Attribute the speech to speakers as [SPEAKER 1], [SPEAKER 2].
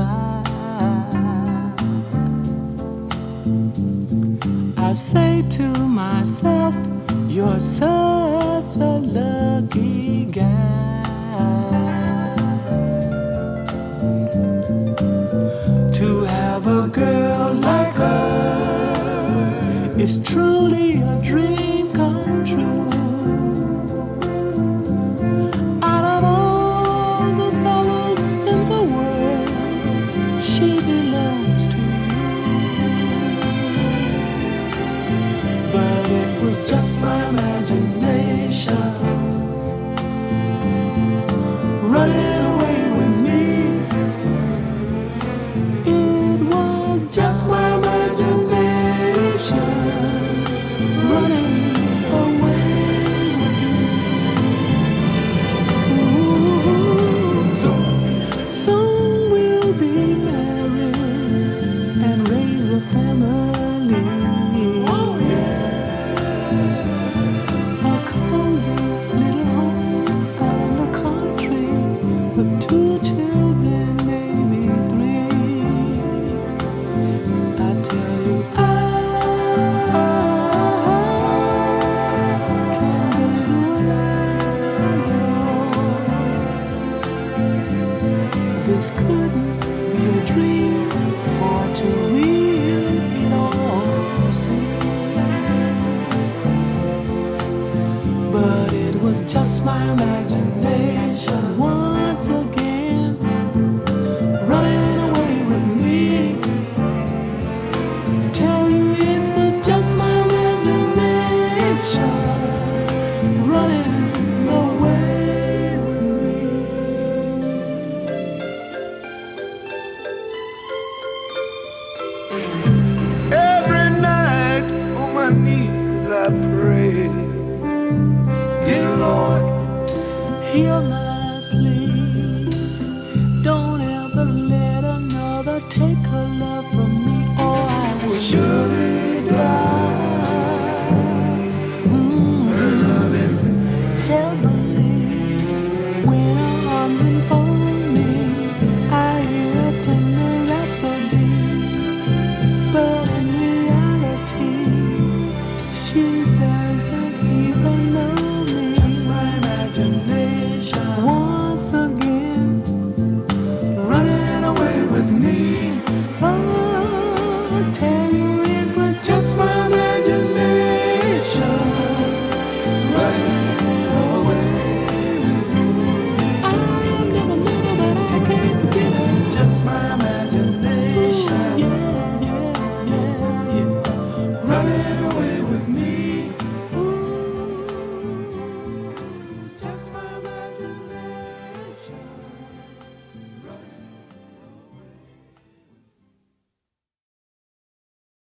[SPEAKER 1] I say to myself, you're such a lucky guy to have a girl like her. It's truly a dream come true. Out of all the fellas in the world, she belongs to you. But it was just my imagination running away with me. It was just my imagination running away with me. Ooh, soon we'll be married and raise a family. Oh yeah, a cozy little home out in the country with 2 children, maybe 3. I tell you, I can't visualize it all. This couldn't be a dream, for to real it all seems. But it was just my imagination once again running away with me. I tell you, it was just my imagination running away with me. Every night on my knees I pray, dear Lord, hear my